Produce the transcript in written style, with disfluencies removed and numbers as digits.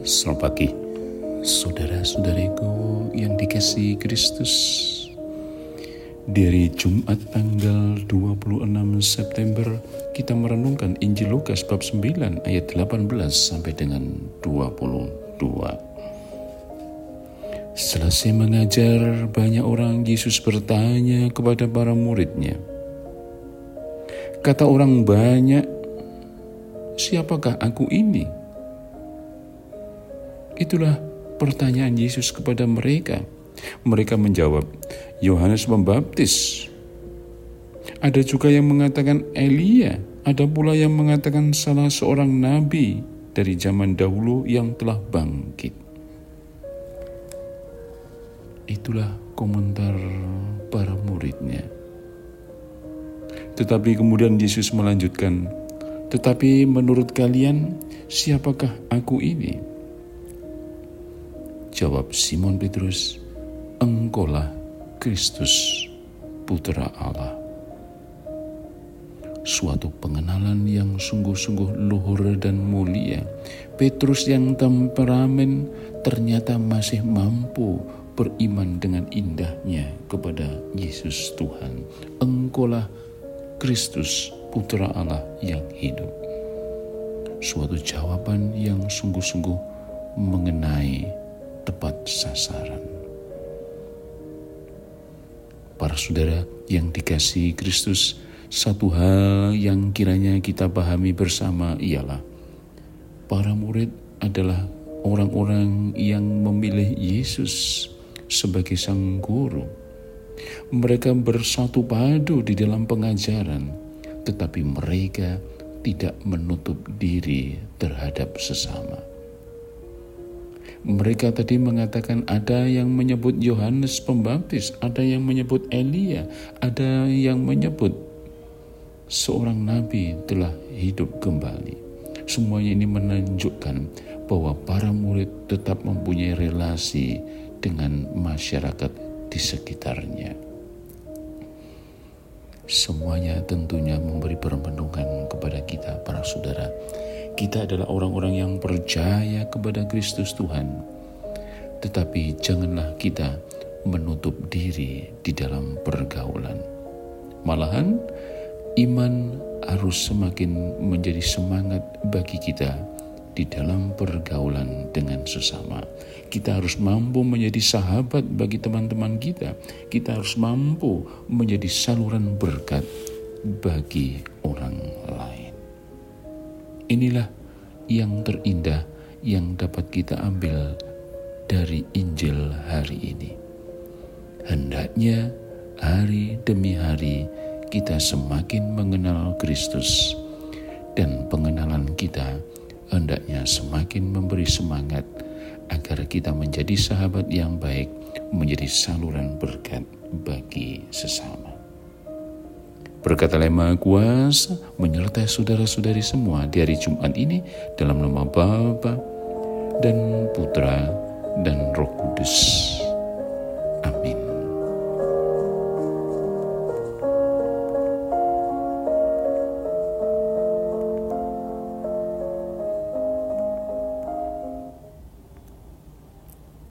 Selamat pagi, saudara-saudariku yang dikasihi Kristus. Dari Jumat tanggal 26 September, kita merenungkan Injil Lukas bab 9 ayat 18 sampai dengan 22. Selesai mengajar, banyak orang Yesus bertanya kepada para muridnya. Kata orang banyak, siapakah aku ini? Itulah pertanyaan Yesus kepada mereka. Mereka menjawab, Yohanes Pembaptis. Ada juga yang mengatakan Elia, ada pula yang mengatakan salah seorang nabi dari zaman dahulu yang telah bangkit. Itulah komentar para muridnya. Tetapi kemudian Yesus melanjutkan, tetapi menurut kalian, siapakah aku ini? Jawab Simon Petrus, engkaulah Kristus, Putra Allah. Suatu pengenalan yang sungguh-sungguh luhur dan mulia. Petrus yang temperamen ternyata masih mampu beriman dengan indahnya kepada Yesus Tuhan. Engkaulah Kristus, Putra Allah yang hidup. Suatu jawaban yang sungguh-sungguh mengenai tepat sasaran. Para saudara yang dikasihi Kristus, satu hal yang kiranya kita pahami bersama ialah para murid adalah orang-orang yang memilih Yesus sebagai sang guru. Mereka bersatu padu di dalam pengajaran, tetapi mereka tidak menutup diri terhadap sesama. Mereka tadi mengatakan ada yang menyebut Yohanes Pembaptis, ada yang menyebut Elia, ada yang menyebut seorang nabi telah hidup kembali. Semuanya ini menunjukkan bahwa para murid tetap mempunyai relasi dengan masyarakat di sekitarnya. Semuanya tentunya memberi perlindungan kepada kita para saudara. Kita adalah orang-orang yang percaya kepada Kristus Tuhan. Tetapi janganlah kita menutup diri di dalam pergaulan. Malahan, iman harus semakin menjadi semangat bagi kita di dalam pergaulan dengan sesama. Kita harus mampu menjadi sahabat bagi teman-teman kita. Kita harus mampu menjadi saluran berkat bagi orang lain. Inilah yang terindah yang dapat kita ambil dari Injil hari ini. Hendaknya hari demi hari kita semakin mengenal Kristus, dan pengenalan kita hendaknya semakin memberi semangat agar kita menjadi sahabat yang baik, menjadi saluran berkat bagi sesama. Berkat Allah Maha Kuasa menyertai saudara-saudari semua di hari Jumat ini dalam nama Bapa dan Putra dan Roh Kudus.